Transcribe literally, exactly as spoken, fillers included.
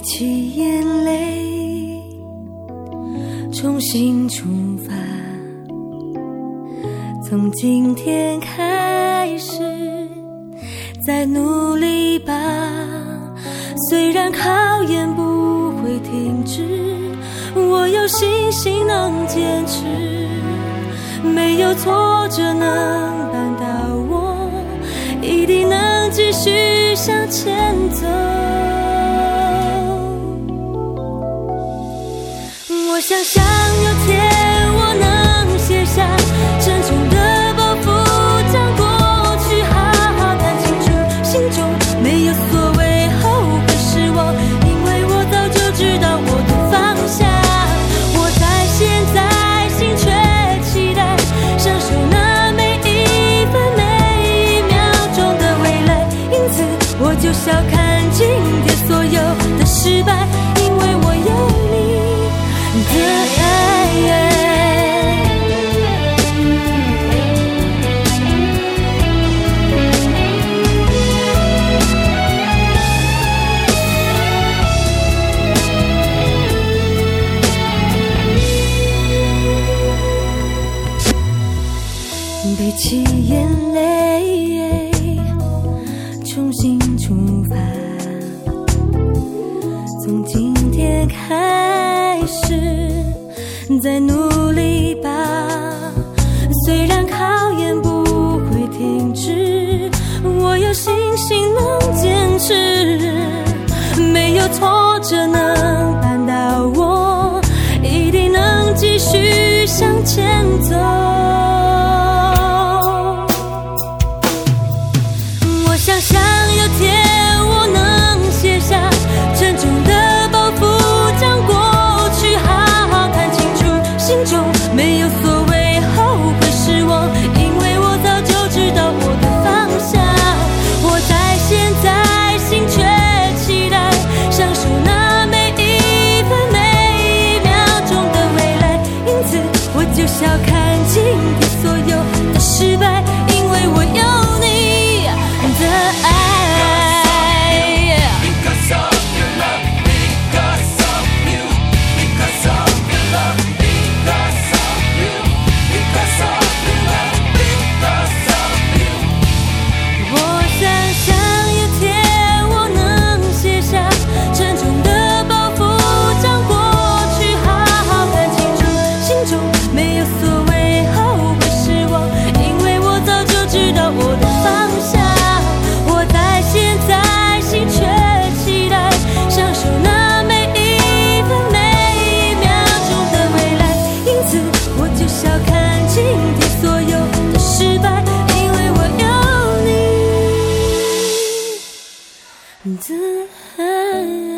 起眼泪，重新出发，从今天开始再努力吧，虽然考验不会停止，我有信心能坚持，没有挫折能绊倒我，一定能继续向前走。我想象有天我能卸下沉重的包袱，将过去好好看清楚，心中没有所谓后悔失望，因为我早就知道我的方向。我在现在心却期待，享受那每一分每一秒钟的未来，因此我就笑看今天所有的失败，因为我有你的爱。背起眼泪，重新出发，从今天开始再努力吧，虽然考验不会停止，我有信心能坚持，没有挫折能绊倒我，一定能继续向前走。我想象有天我能卸下沉重的包袱，将过去好好看清楚，心中没有所谓后悔失望，因为我早就知道我的方向。我在现在心却期待，享受那每一分每一秒钟的未来，因此我就笑看今天所有的失败，因为我有你的爱。的爱